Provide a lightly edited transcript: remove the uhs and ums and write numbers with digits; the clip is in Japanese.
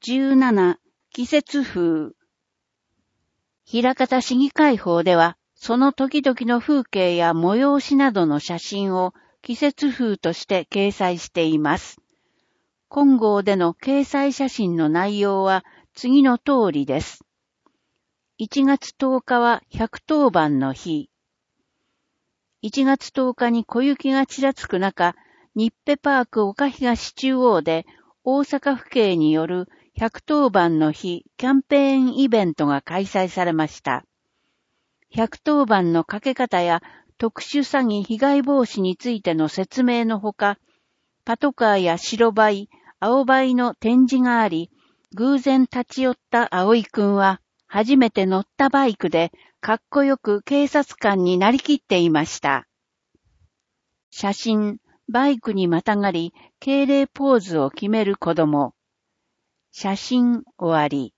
17、季節風。枚方市議会法では、その時々の風景や催しなどの写真を季節風として掲載しています。今号での掲載写真の内容は次の通りです。1月10日は110番の日。1月10日に小雪がちらつく中、日ペパーク岡東中央で大阪府警による110番の日キャンペーンイベントが開催されました。110番のかけ方や特殊詐欺被害防止についての説明のほか、パトカーや白バイ、青バイの展示があり、偶然立ち寄った葵くんは初めて乗ったバイクでかっこよく警察官になりきっていました。写真、バイクにまたがり、敬礼ポーズを決める子供。写真終わり。